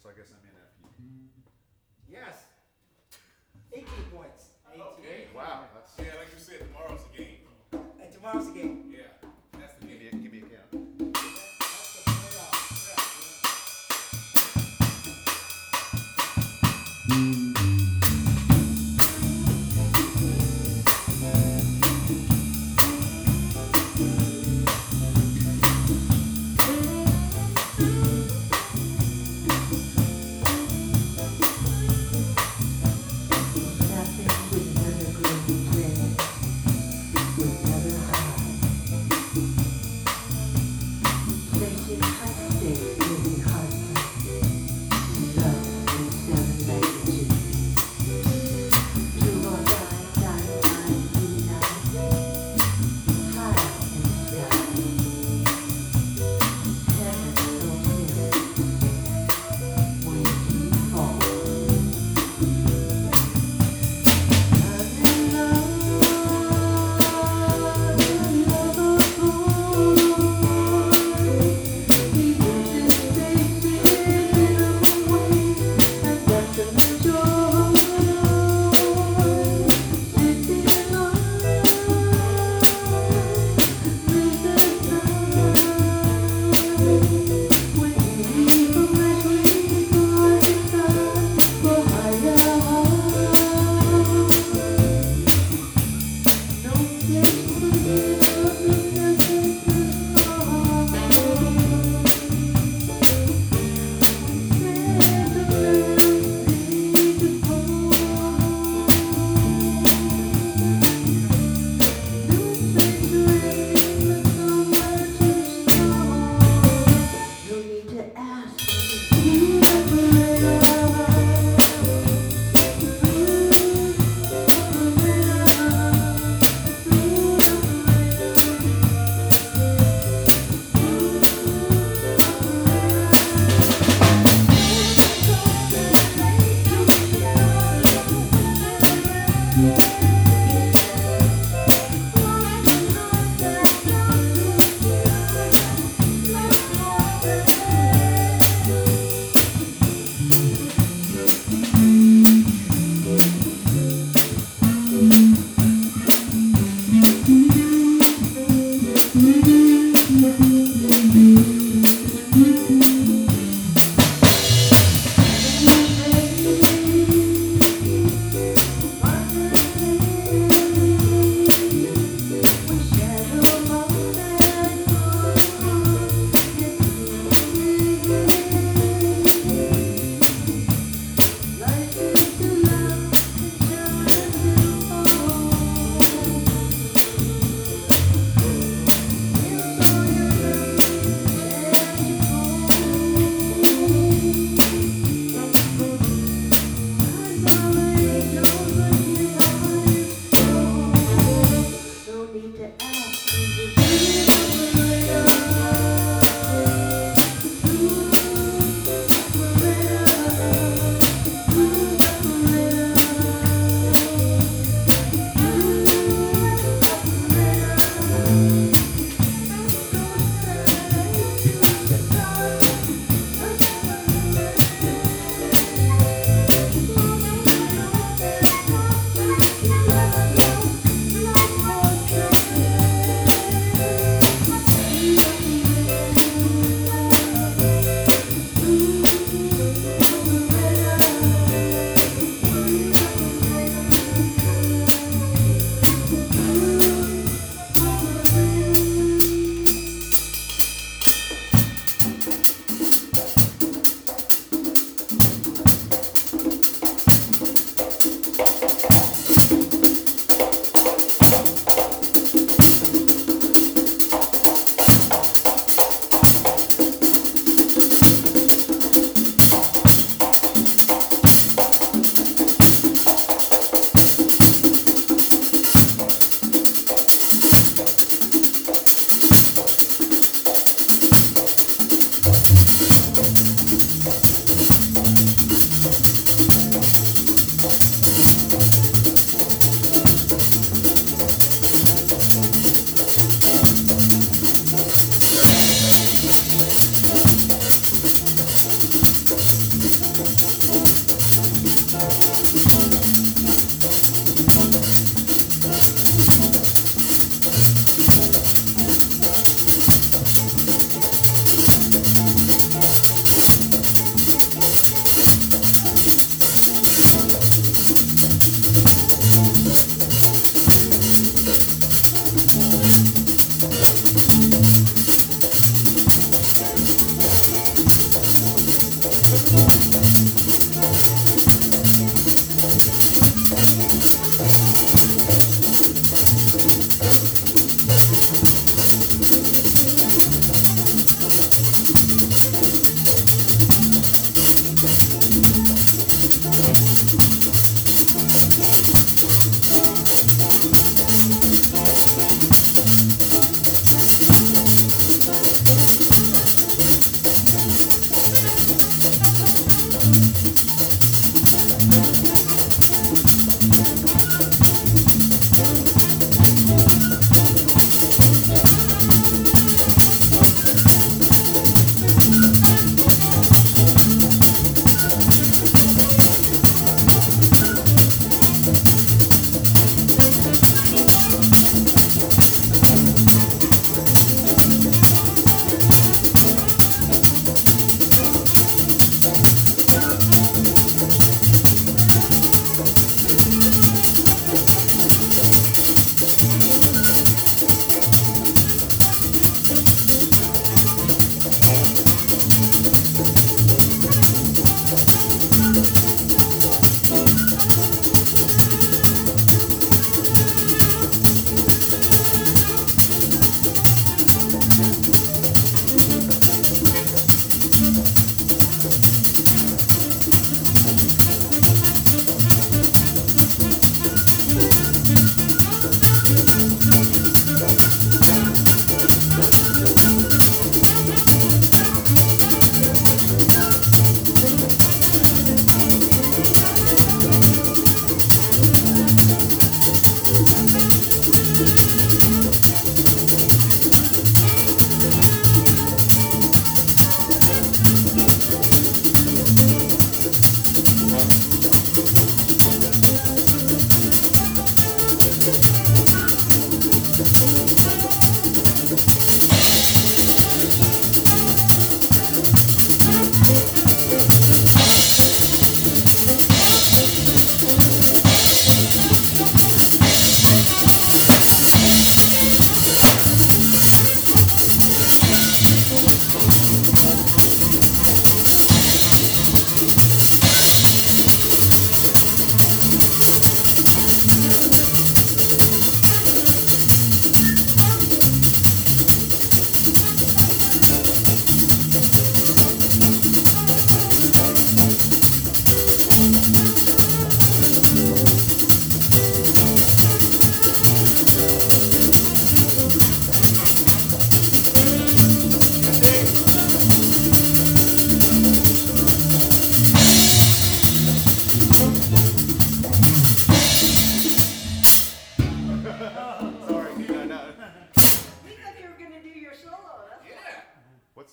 so I guess I'm in after you. Yes. 18 points. 18. Okay, wow. That's, Yeah, like you said, tomorrow's the game. And tomorrow's the game. Yeah, that's the game. give me a count. That's the playoff. Facing high stakes, living hard. Love in 7 languages.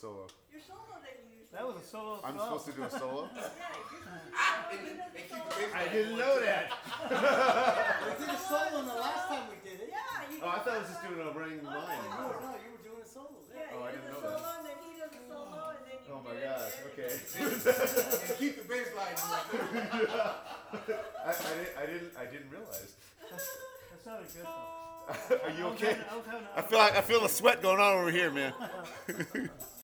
solo. Your solo that you usually That was a do. solo. I'm song. supposed to do a solo? Yeah, you're supposed to do solo. You did the solo. I didn't know that. We did a solo the last time we did it. Yeah, you Oh, I did thought I was that just one. doing a running Oh, line. no. No, you were doing a solo. Yeah, Oh, I you didn't do know the that. solo, and then he does the solo, and then you Oh my do it, gosh, and okay. And keep the bass line. I didn't realize. That sounded good though. Are you okay? I was having I feel the sweat going on over here, man.